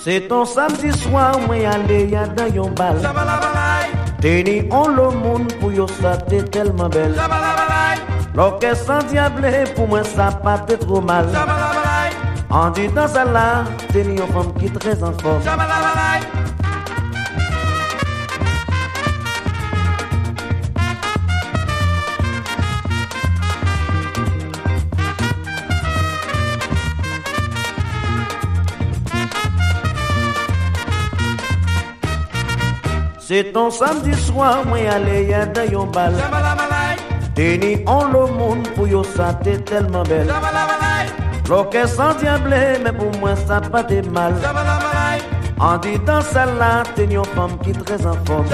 C'est ton samedi soir, moi aller y'a dans yon bal. Teni on le monde pour yo ça t'es tellement belle. L'orchestre sans diable pour moi ça pas t'es trop mal. En dit dans ça là, teni une femme qui très en forme. C'est ton samedi soir, moi aller y'a dans yon bal. Teni on le monde pour yo ça t'es tellement belle. L'orchestre sans diable, mais pour moi ça pas t'es mal. En dit dans ça là, teni une femme qui très en forme.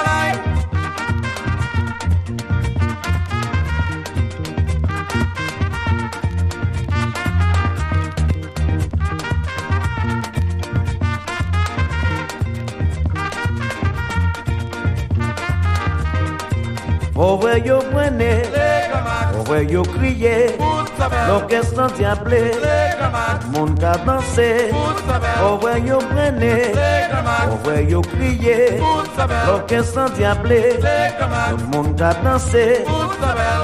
Oh ouais yo prenez, oh ouais yo criez, l'orchestre sans diable, monde a dansé. Oh ouais yo prenez, oh ouais yo criez, l'orchestre sans diable, monde a dansé.